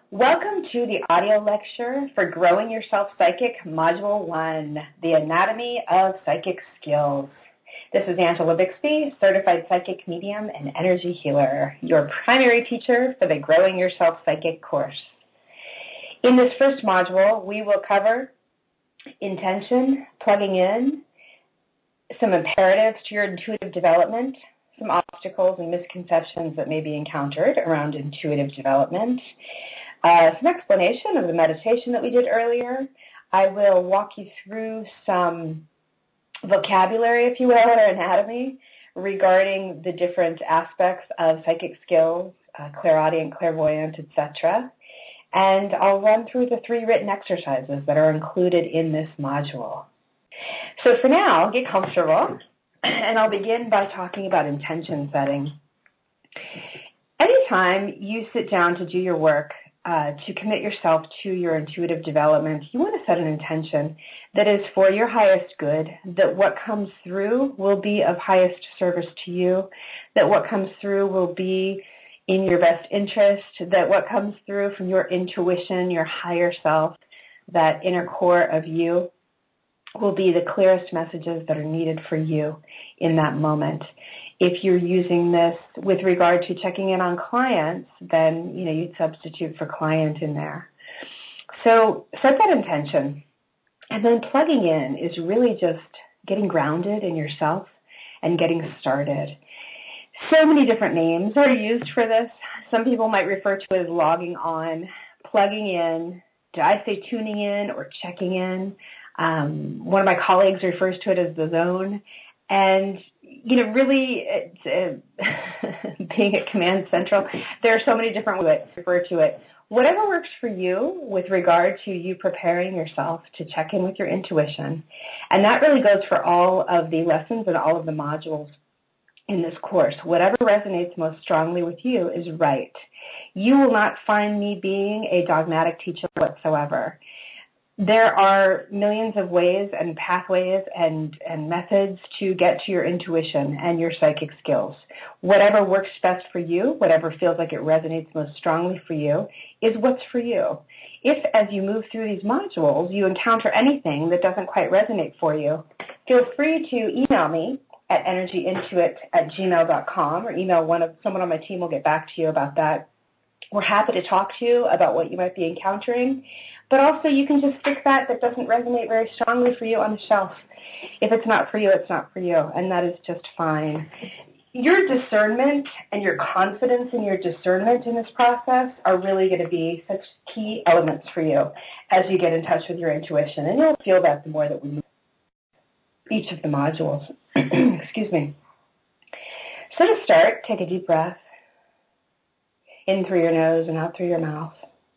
Welcome to the audio lecture for Growing Yourself Psychic, Module 1, The Anatomy of Psychic Skills. This is Angela Bixby, Certified Psychic Medium and Energy Healer, your primary teacher for the Growing Yourself Psychic course. In this first module, we will cover intention, plugging in, some imperatives to your intuitive development, some obstacles and misconceptions that may be encountered around intuitive development, some explanation of the meditation that we did earlier. I will walk you through some vocabulary, if you will, or anatomy regarding the different aspects of psychic skills, clairaudient, clairvoyant, etc. And I'll run through the 3 written exercises that are included in this module. So for now, get comfortable, and I'll begin by talking about intention setting. Anytime you sit down to do your work, to commit yourself to your intuitive development, you want to set an intention that is for your highest good, that what comes through will be of highest service to you, that what comes through will be in your best interest, that what comes through from your intuition, your higher self, that inner core of you, will be the clearest messages that are needed for you in that moment. If you're using this with regard to checking in on clients, then you'd substitute for client in there. So set that intention. And then plugging in is really just getting grounded in yourself and getting started. So many different names are used for this. Some people might refer to it as logging on, plugging in. Did I say tuning in or checking in? One of my colleagues refers to it as the zone. And, really being at Command Central, there are so many different ways to refer to it. Whatever works for you with regard to you preparing yourself to check in with your intuition. And that really goes for all of the lessons and all of the modules in this course. Whatever resonates most strongly with you is right. You will not find me being a dogmatic teacher whatsoever. There are millions of ways and pathways and methods to get to your intuition and your psychic skills. Whatever works best for you, whatever feels like it resonates most strongly for you, is what's for you. If, as you move through these modules, you encounter anything that doesn't quite resonate for you, feel free to email me at energyintuit@gmail.com or email someone on my team will get back to you about that. We're happy to talk to you about what you might be encountering, but also you can just stick that doesn't resonate very strongly for you on the shelf. If it's not for you, it's not for you, and that is just fine. Your discernment and your confidence in your discernment in this process are really going to be such key elements for you as you get in touch with your intuition, and you'll feel that the more that we move each of the modules. Excuse me. So to start, take a deep breath. In through your nose and out through your mouth.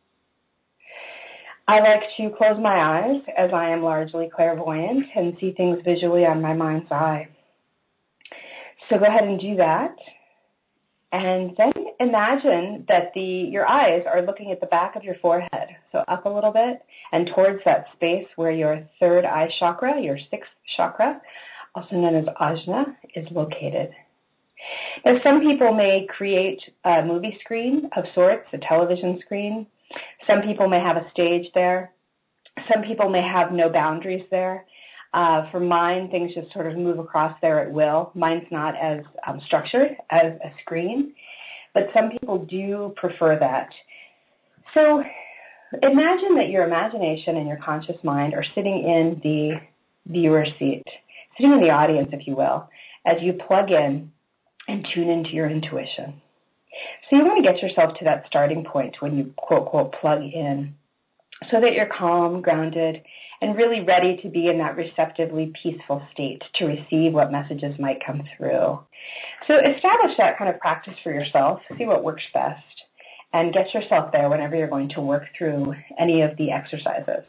I like to close my eyes as I am largely clairvoyant and see things visually on my mind's eye. So go ahead and do that. And then imagine that your eyes are looking at the back of your forehead, so up a little bit and towards that space where your third eye chakra, your 6th chakra, also known as ajna, is located. Now, some people may create a movie screen of sorts, a television screen. Some people may have a stage there. Some people may have no boundaries there. For mine, things just sort of move across there at will. Mine's not as structured as a screen, but some people do prefer that. So imagine that your imagination and your conscious mind are sitting in the viewer seat, sitting in the audience, if you will, as you plug in and tune into your intuition. So you want to get yourself to that starting point when you quote, plug in, so that you're calm, grounded, and really ready to be in that receptively peaceful state to receive what messages might come through. So establish that kind of practice for yourself, see what works best, and get yourself there whenever you're going to work through any of the exercises.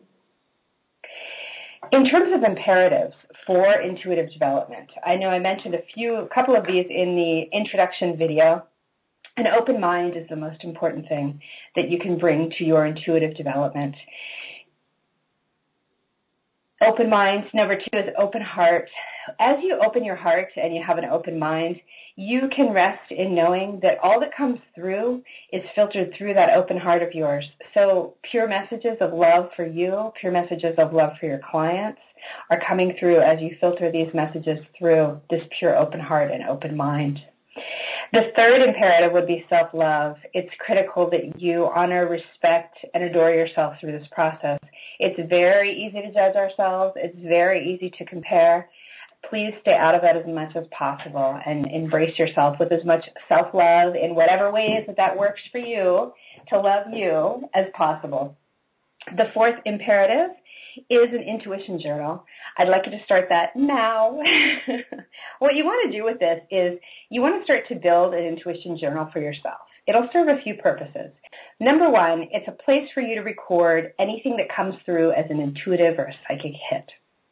In terms of imperatives for intuitive development, I know I mentioned a couple of these in the introduction video. An open mind is the most important thing that you can bring to your intuitive development. Open mind. Number 2 is open heart. as you open your heart and you have an open mind, you can rest in knowing that all that comes through is filtered through that open heart of yours. So pure messages of love for you, pure messages of love for your clients are coming through as you filter these messages through this pure open heart and open mind. The third imperative would be self-love. It's critical that you honor, respect, and adore yourself through this process. It's very easy to judge ourselves. It's very easy to compare. Please stay out of that as much as possible and embrace yourself with as much self-love in whatever ways that works for you to love you as possible. The fourth imperative is an intuition journal. I'd like you to start that now. What you want to do with this is you want to start to build an intuition journal for yourself. It'll serve a few purposes. Number one, it's a place for you to record anything that comes through as an intuitive or a psychic hit.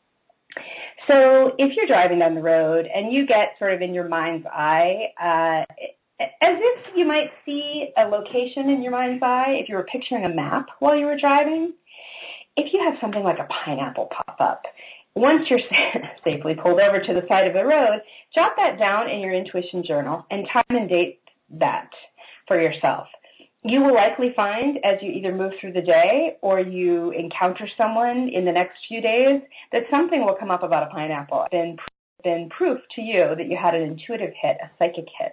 So if you're driving down the road and you get sort of in your mind's eye, as if you might see a location in your mind's eye, if you were picturing a map while you were driving, if you have something like a pineapple pop up, once you're safely pulled over to the side of the road, jot that down in your intuition journal and time and date that for yourself. You will likely find as you either move through the day or you encounter someone in the next few days that something will come up about a pineapple. It's been proof to you that you had an intuitive hit, a psychic hit.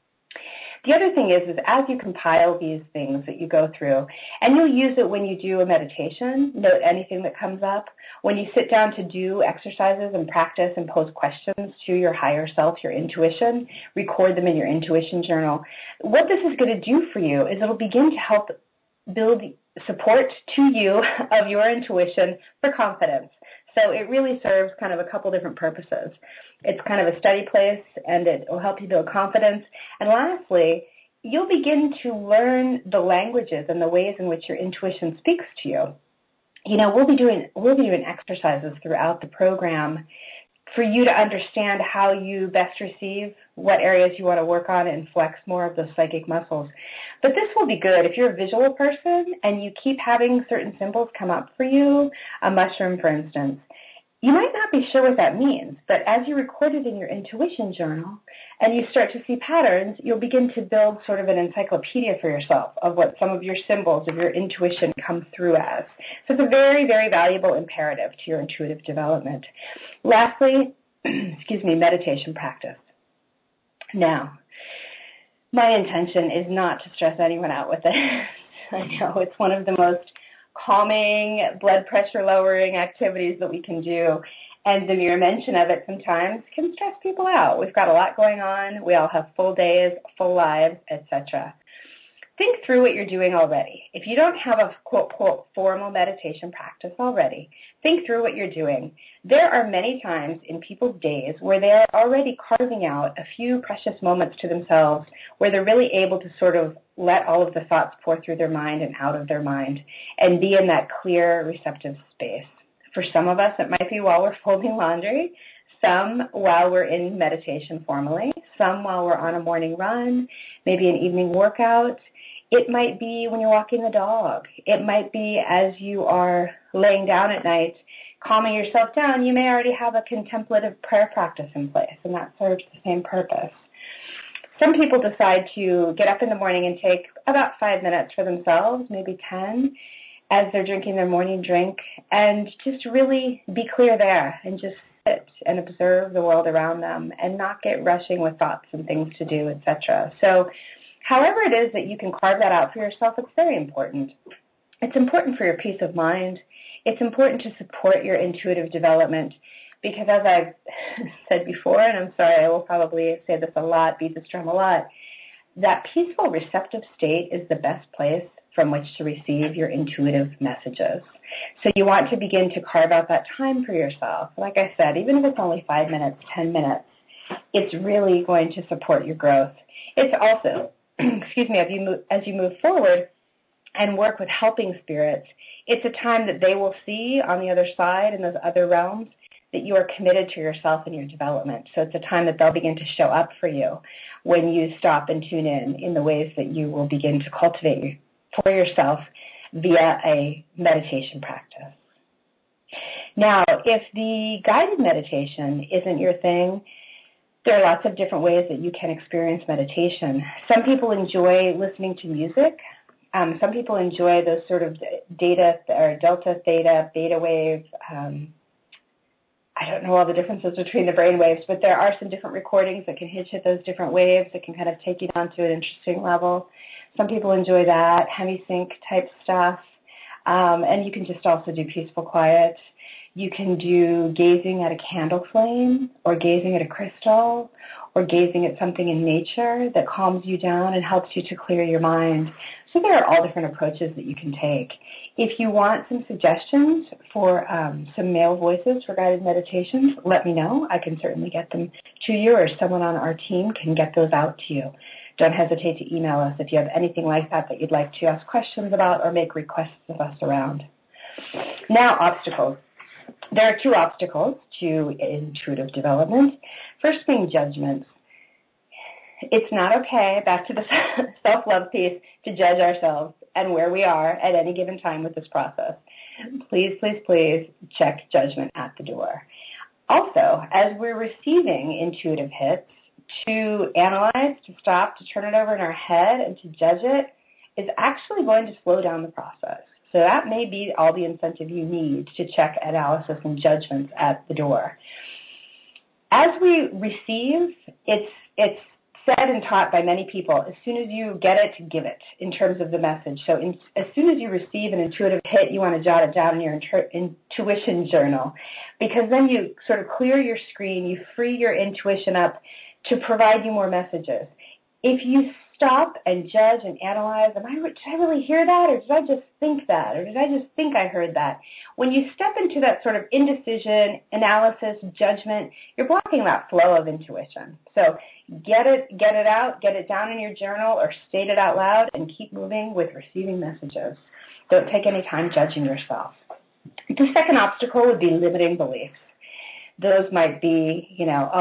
The other thing is as you compile these things that you go through, and you'll use it when you do a meditation, note anything that comes up. When you sit down to do exercises and practice and pose questions to your higher self, your intuition, record them in your intuition journal. What this is going to do for you is it'll begin to help build support to you of your intuition for confidence. So it really serves kind of a couple different purposes. It's kind of a study place, and it will help you build confidence. And lastly, you'll begin to learn the languages and the ways in which your intuition speaks to you. You know, we'll be doing exercises throughout the program for you to understand how you best receive, what areas you want to work on and flex more of those psychic muscles. But this will be good if you're a visual person and you keep having certain symbols come up for you, a mushroom, for instance. You might not be sure what that means, but as you record it in your intuition journal and you start to see patterns, you'll begin to build sort of an encyclopedia for yourself of what some of your symbols of your intuition come through as. So it's a very, very valuable imperative to your intuitive development. Lastly, meditation practice. Now, my intention is not to stress anyone out with this. I know it's one of the most calming, blood pressure lowering activities that we can do. And the mere mention of it sometimes can stress people out. We've got a lot going on. We all have full days, full lives, etc. Think through what you're doing already. If you don't have a quote, quote, formal meditation practice already, think through what you're doing. There are many times in people's days where they are already carving out a few precious moments to themselves where they're really able to sort of let all of the thoughts pour through their mind and out of their mind and be in that clear, receptive space. For some of us, it might be while we're folding laundry, some while we're in meditation formally, some while we're on a morning run, maybe an evening workout. It might be when you're walking the dog. It might be as you are laying down at night, calming yourself down. You may already have a contemplative prayer practice in place, and that serves the same purpose. Some people decide to get up in the morning and take about 5 minutes for themselves, maybe 10, as they're drinking their morning drink, and just really be clear there and just sit and observe the world around them and not get rushing with thoughts and things to do, etc. So however it is that you can carve that out for yourself, it's very important. It's important for your peace of mind. It's important to support your intuitive development because as I've said before, and I'm sorry, I will probably say this a lot, beat this drum a lot, that peaceful, receptive state is the best place from which to receive your intuitive messages. So you want to begin to carve out that time for yourself. Like I said, even if it's only 5 minutes, 10 minutes, it's really going to support your growth. It's also, as you move forward and work with helping spirits, it's a time that they will see on the other side in those other realms that you are committed to yourself and your development. So it's a time that they'll begin to show up for you when you stop and tune in the ways that you will begin to cultivate for yourself via a meditation practice. Now, if the guided meditation isn't your thing, there are lots of different ways that you can experience meditation. Some people enjoy listening to music. Some people enjoy those sort of delta, theta, beta wave. I don't know all the differences between the brain waves, but there are some different recordings that can hit those different waves that can kind of take you down to an interesting level. Some people enjoy that, hemi-sync type stuff. And you can just also do peaceful quiet. You can do gazing at a candle flame, or gazing at a crystal, or gazing at something in nature that calms you down and helps you to clear your mind. So there are all different approaches that you can take. If you want some suggestions for some male voices for guided meditations, let me know. I can certainly get them to you, or someone on our team can get those out to you. Don't hesitate to email us if you have anything like that you'd like to ask questions about or make requests of us around. Now, obstacles. There are 2 obstacles to intuitive development. First being judgments. It's not okay, back to the self-love piece, to judge ourselves and where we are at any given time with this process. Please, please, please check judgment at the door. Also, as we're receiving intuitive hits, to analyze, to stop, to turn it over in our head and to judge it is actually going to slow down the process. So that may be all the incentive you need to check analysis and judgments at the door. As we receive, it's said and taught by many people, as soon as you get it, give it, in terms of the message. So as soon as you receive an intuitive hit, you want to jot it down in your intuition journal, because then you sort of clear your screen, you free your intuition up to provide you more messages. If you stop and judge and analyze, did I really hear that, or did I just think that, or did I just think I heard that? When you step into that sort of indecision, analysis, judgment, you're blocking that flow of intuition. So get it out, get it down in your journal, or state it out loud, and keep moving with receiving messages. Don't take any time judging yourself. The second obstacle would be limiting beliefs. Those might be,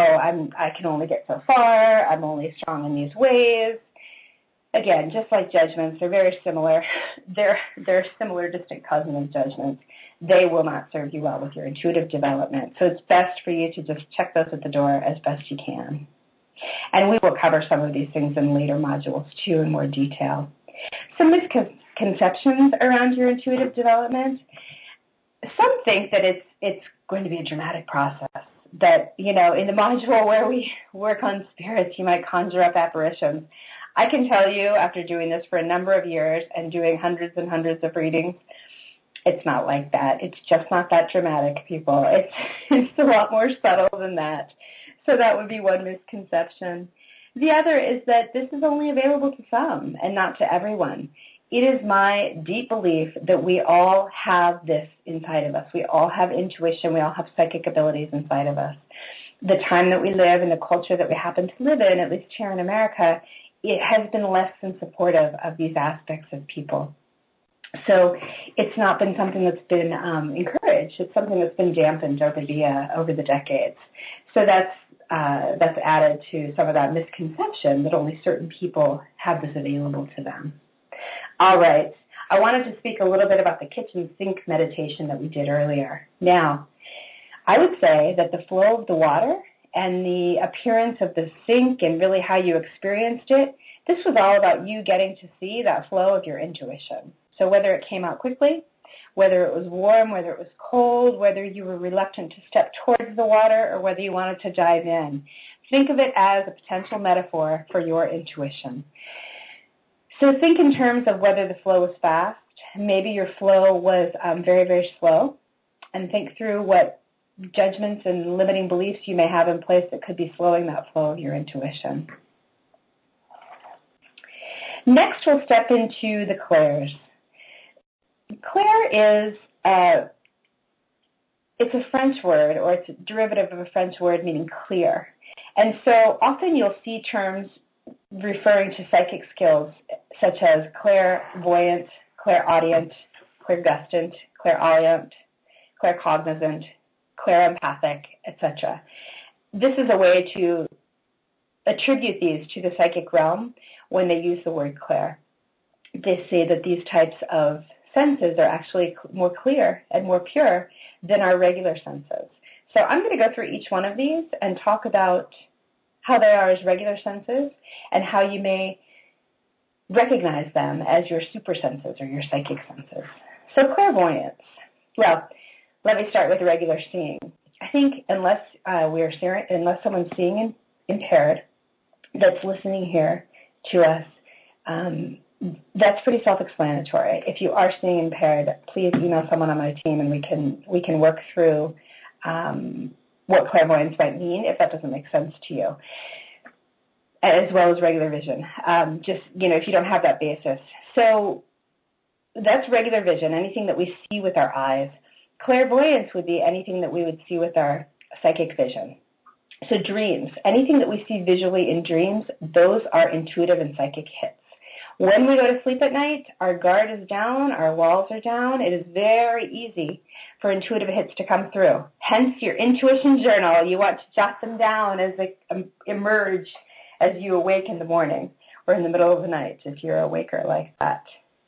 I can only get so far, I'm only strong in these ways. Again, just like judgments, they're very similar. They're similar, distinct cousins of judgments. They will not serve you well with your intuitive development. So it's best for you to just check those at the door as best you can. And we will cover some of these things in later modules, too, in more detail. Some misconceptions around your intuitive development. Some think that it's going to be a dramatic process, that, in the module where we work on spirits, you might conjure up apparitions. I can tell you, after doing this for a number of years and doing hundreds and hundreds of readings, it's not like that. It's just not that dramatic, people. It's a lot more subtle than that. So that would be one misconception. The other is that this is only available to some and not to everyone. It is my deep belief that we all have this inside of us. We all have intuition. We all have psychic abilities inside of us. The time that we live and the culture that we happen to live in, at least here in America, it has been less than supportive of these aspects of people. So it's not been something that's been encouraged. It's something that's been dampened over the decades. So that's added to some of that misconception that only certain people have this available to them. All right. I wanted to speak a little bit about the kitchen sink meditation that we did earlier. Now, I would say that the flow of the water and the appearance of the sink and really how you experienced it, this was all about you getting to see that flow of your intuition. So whether it came out quickly, whether it was warm, whether it was cold, whether you were reluctant to step towards the water, or whether you wanted to dive in, think of it as a potential metaphor for your intuition. So think in terms of whether the flow was fast. Maybe your flow was very, very slow. And think through what judgments and limiting beliefs you may have in place that could be slowing that flow of your intuition. Next, we'll step into the clairs. Clair is it's a French word, or it's a derivative of a French word meaning clear. And so often you'll see terms referring to psychic skills such as clairvoyant, clairaudient, clairgustant, clairaudience, claircognizant, clairempathic, etc. This is a way to attribute these to the psychic realm when they use the word clair. They say that these types of senses are actually more clear and more pure than our regular senses. So I'm going to go through each one of these and talk about how they are as regular senses and how you may recognize them as your super senses or your psychic senses. So clairvoyance. Well, let me start with regular seeing. I think unless someone's seeing impaired that's listening here to us, that's pretty self-explanatory. If you are seeing impaired, please email someone on my team and we can work through what clairvoyance might mean if that doesn't make sense to you, as well as regular vision. If you don't have that basis. So that's regular vision, anything that we see with our eyes. Clairvoyance would be anything that we would see with our psychic vision. So dreams, anything that we see visually in dreams, those are intuitive and psychic hits. When we go to sleep at night, our guard is down, our walls are down. It is very easy for intuitive hits to come through. Hence your intuition journal. You want to jot them down as they emerge as you awake in the morning or in the middle of the night if you're a waker like that.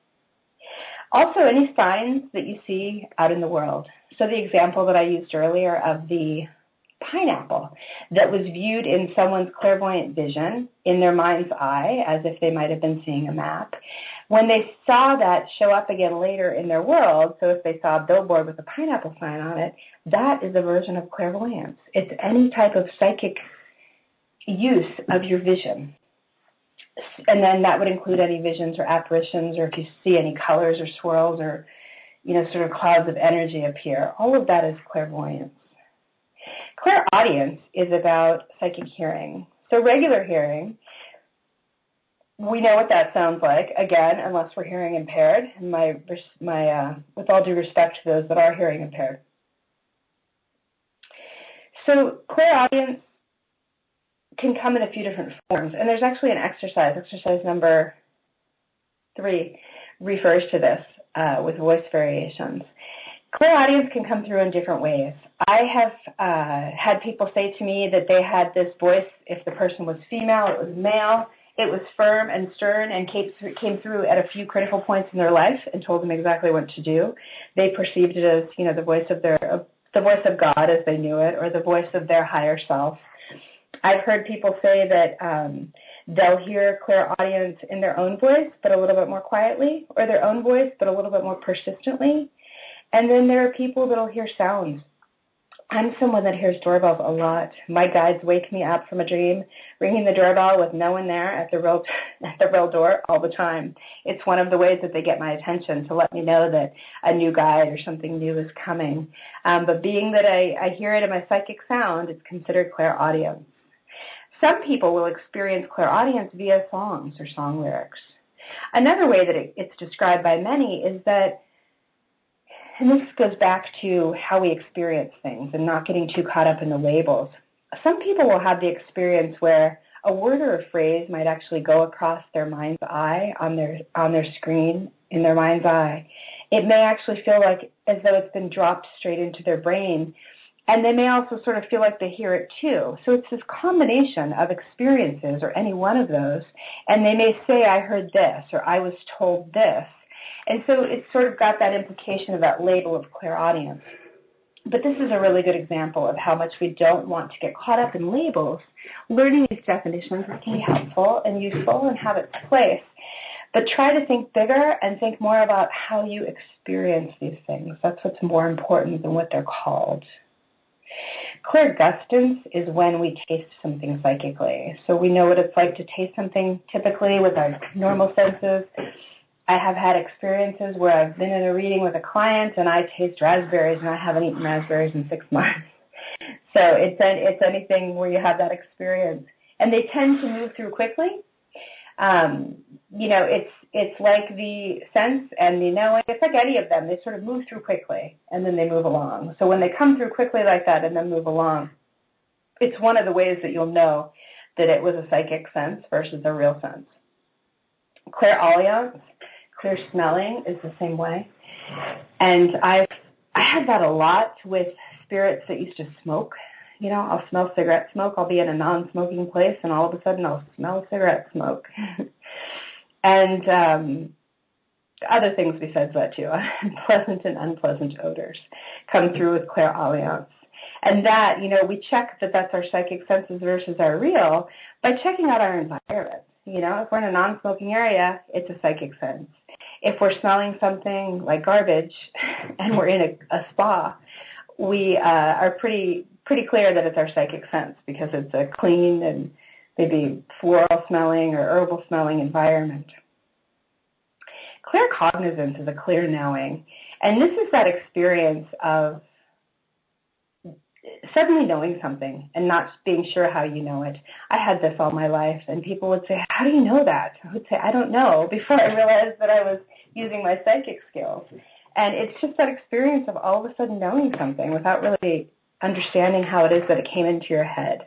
Also, any signs that you see out in the world. So the example that I used earlier of the pineapple that was viewed in someone's clairvoyant vision in their mind's eye as if they might have been seeing a map. When they saw that show up again later in their world, so if they saw a billboard with a pineapple sign on it, that is a version of clairvoyance. It's any type of psychic use of your vision. And then that would include any visions or apparitions, or if you see any colors or swirls or, sort of clouds of energy appear. All of that is clairvoyance. Clairaudience is about psychic hearing. So regular hearing, we know what that sounds like, again, unless we're hearing impaired, and with all due respect to those that are hearing impaired. So clairaudience can come in a few different forms, and there's actually an exercise. Exercise number 3 refers to this with voice variations. Clairaudience can come through in different ways. I have had people say to me that they had this voice, if the person was female, it was male, it was firm and stern and came through at a few critical points in their life and told them exactly what to do. They perceived it as, the voice of God as they knew it, or the voice of their higher self. I've heard people say that they'll hear clairaudience in their own voice, but a little bit more quietly, or their own voice, but a little bit more persistently. And then there are people that'll hear sounds. I'm someone that hears doorbells a lot. My guides wake me up from a dream, ringing the doorbell with no one there at the real door all the time. It's one of the ways that they get my attention, to let me know that a new guide or something new is coming. But being that I hear it in my psychic sound, it's considered clairaudience. Some people will experience clairaudience via songs or song lyrics. Another way that it's described by many is that, and this goes back to how we experience things and not getting too caught up in the labels. Some people will have the experience where a word or a phrase might actually go across their mind's eye on their screen in their mind's eye. It may actually feel like as though it's been dropped straight into their brain, and they may also sort of feel like they hear it too. So it's this combination of experiences, or any one of those, and they may say, I heard this, or I was told this. And so it's sort of got that implication of that label of clairaudience. But this is a really good example of how much we don't want to get caught up in labels. Learning these definitions can be helpful and useful and have its place. But try to think bigger and think more about how you experience these things. That's what's more important than what they're called. Clairgustance is when we taste something psychically. So we know what it's like to taste something typically with our normal senses. I have had experiences where I've been in a reading with a client and I taste raspberries and I haven't eaten raspberries in 6 months. So it's anything where you have that experience. And they tend to move through quickly. It's like the sense and the knowing. It's like any of them. They sort of move through quickly and then they move along. So when they come through quickly like that and then move along, it's one of the ways that you'll know that it was a psychic sense versus a real sense. Clairaudience, clear smelling is the same way. And I had that a lot with spirits that used to smoke. I'll smell cigarette smoke. I'll be in a non-smoking place, and all of a sudden I'll smell cigarette smoke. And other things besides that too. Pleasant and unpleasant odors come through with clairaudience. And that, we check that that's our psychic senses versus our real by checking out our environment. If we're in a non-smoking area, it's a psychic sense. If we're smelling something like garbage and we're in a spa, we are pretty clear that it's our psychic sense because it's a clean and maybe floral smelling or herbal smelling environment. Claircognizance is a clear knowing, and this is that experience of suddenly knowing something and not being sure how you know it. I had this all my life, and people would say, how do you know that? I would say, I don't know, before I realized that I was using my psychic skills. And it's just that experience of all of a sudden knowing something without really understanding how it is that it came into your head.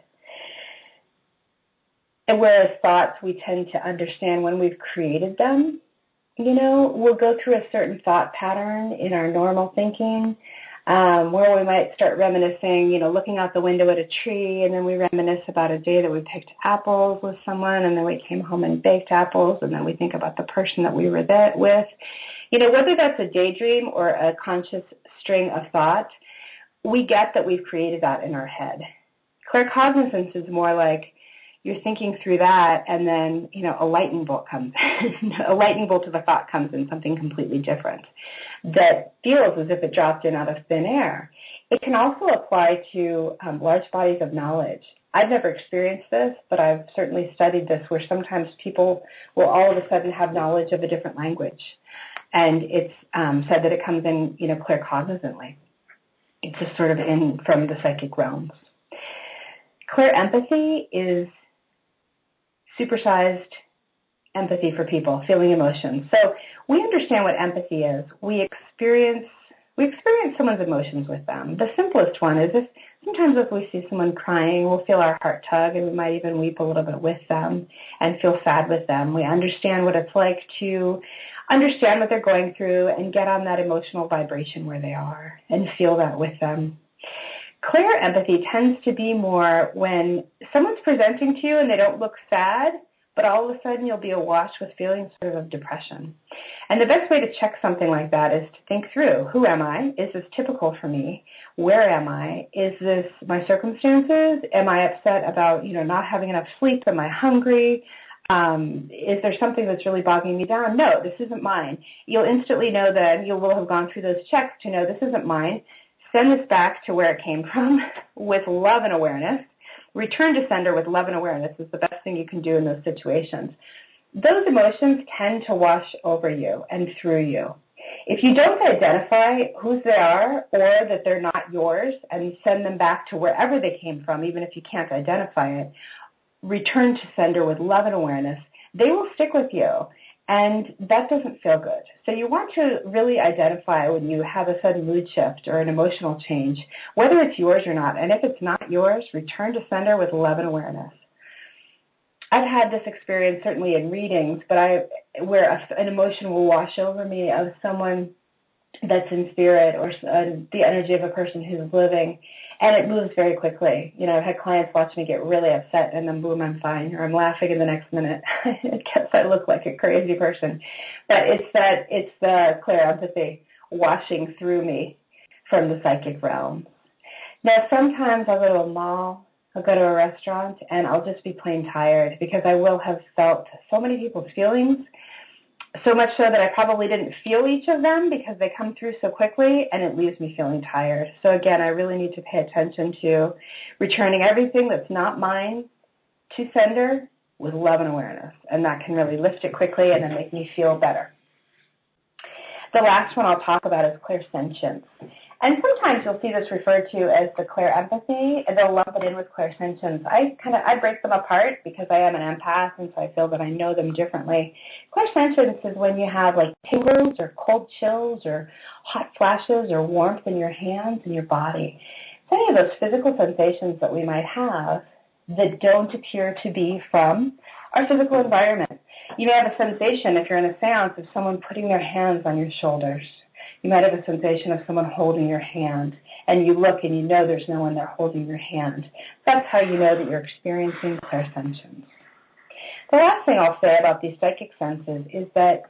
And whereas thoughts we tend to understand when we've created them, we'll go through a certain thought pattern in our normal thinking, where we might start reminiscing, looking out the window at a tree, and then we reminisce about a day that we picked apples with someone, and then we came home and baked apples, and then we think about the person that we were there with. Whether that's a daydream or a conscious string of thought, we get that we've created that in our head. Claircognizance is more like you're thinking through that, and then, a lightning bolt comes in. A lightning bolt of a thought comes in, something completely different that feels as if it dropped in out of thin air. It can also apply to large bodies of knowledge. I've never experienced this, but I've certainly studied this, where sometimes people will all of a sudden have knowledge of a different language. And it's said that it comes in, claircognizantly. It's just sort of in from the psychic realms. Clairempathy is supersized empathy for people, feeling emotions. So we understand what empathy is. We experience someone's emotions with them. The simplest one is sometimes if we see someone crying, we'll feel our heart tug, and we might even weep a little bit with them and feel sad with them. We understand what it's like to understand what they're going through and get on that emotional vibration where they are and feel that with them. Clairempathy tends to be more when someone's presenting to you and they don't look sad, but all of a sudden you'll be awash with feelings sort of depression. And the best way to check something like that is to think through, who am I? Is this typical for me? Where am I? Is this my circumstances? Am I upset about, not having enough sleep? Am I hungry? Is there something that's really bogging me down? No, this isn't mine. You'll instantly know that you will have gone through those checks to know this isn't mine. Send this back to where it came from with love and awareness. Return to sender with love and awareness is the best thing you can do in those situations. Those emotions tend to wash over you and through you. If you don't identify whose they are or that they're not yours and send them back to wherever they came from, even if you can't identify it, return to sender with love and awareness, they will stick with you. And that doesn't feel good. So you want to really identify when you have a sudden mood shift or an emotional change, whether it's yours or not. And if it's not yours, return to sender with love and awareness. I've had this experience certainly in readings, but where an emotion will wash over me of someone that's in spirit or the energy of a person who's living, and it moves very quickly. I've had clients watch me get really upset, and then boom, I'm fine, or I'm laughing in the next minute. I guess I look like a crazy person. But it's the clairempathy washing through me from the psychic realm. Now, sometimes I'll go to a mall, I'll go to a restaurant, and I'll just be plain tired because I will have felt so many people's feelings, so much so that I probably didn't feel each of them because they come through so quickly, and it leaves me feeling tired. So again, I really need to pay attention to returning everything that's not mine to sender with love and awareness, and that can really lift it quickly and then make me feel better. The last one I'll talk about is clairsentience. And sometimes you'll see this referred to as the clairempathy, and they'll lump it in with clairsentience. I break them apart because I am an empath, and so I feel that I know them differently. Clairsentience is when you have like tingles or cold chills or hot flashes or warmth in your hands and your body. It's any of those physical sensations that we might have that don't appear to be from our physical environment. You may have a sensation, if you're in a seance, of someone putting their hands on your shoulders. You might have a sensation of someone holding your hand, and you look and you know there's no one there holding your hand. That's how you know that you're experiencing clairsentience. The last thing I'll say about these psychic senses is that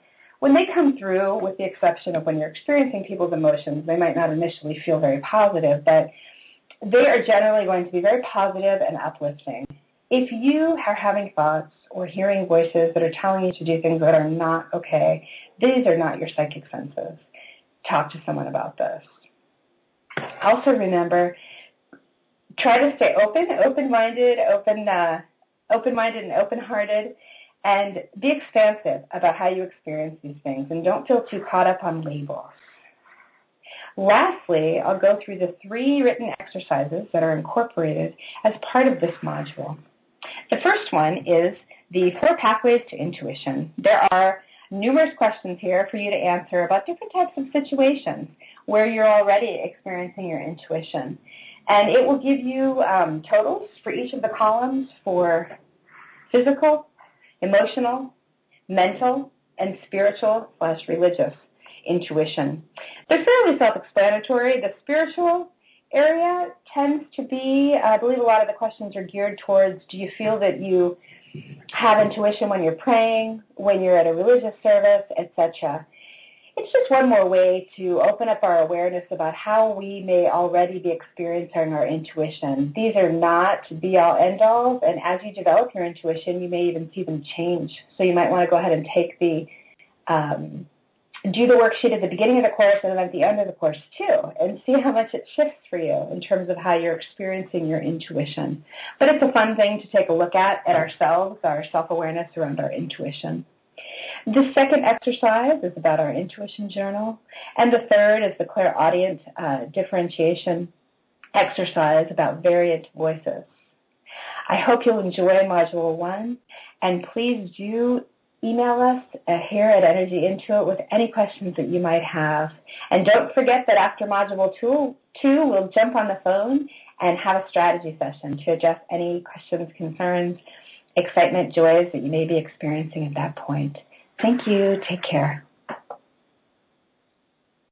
when they come through, with the exception of when you're experiencing people's emotions, they might not initially feel very positive, but they are generally going to be very positive and uplifting. If you are having thoughts or hearing voices that are telling you to do things that are not okay, these are not your psychic senses. Talk to someone about this. Also remember, try to stay open-minded and open-hearted, and be expansive about how you experience these things, and don't feel too caught up on labels. Lastly, I'll go through the 3 written exercises that are incorporated as part of this module. The first one is the 4 pathways to intuition. There are numerous questions here for you to answer about different types of situations where you're already experiencing your intuition. And it will give you totals for each of the columns for physical, emotional, mental, and spiritual/religious intuition. They're fairly self-explanatory. The spiritual area tends to be, I believe a lot of the questions are geared towards, do you feel that you have intuition when you're praying, when you're at a religious service, etc. It's just one more way to open up our awareness about how we may already be experiencing our intuition. These are not be-all, end-alls, and as you develop your intuition, you may even see them change. So you might want to go ahead and take do the worksheet at the beginning of the course and then at the end of the course too, and see how much it shifts for you in terms of how you're experiencing your intuition. But it's a fun thing to take a look at ourselves, our self-awareness around our intuition. The second exercise is about our intuition journal, and the third is the clairaudient differentiation exercise about variant voices. I hope you'll enjoy Module 1, and please do email us here at Energy Intuit with any questions that you might have. And don't forget that after Module 2, we'll jump on the phone and have a strategy session to address any questions, concerns, excitement, joys that you may be experiencing at that point. Thank you. Take care.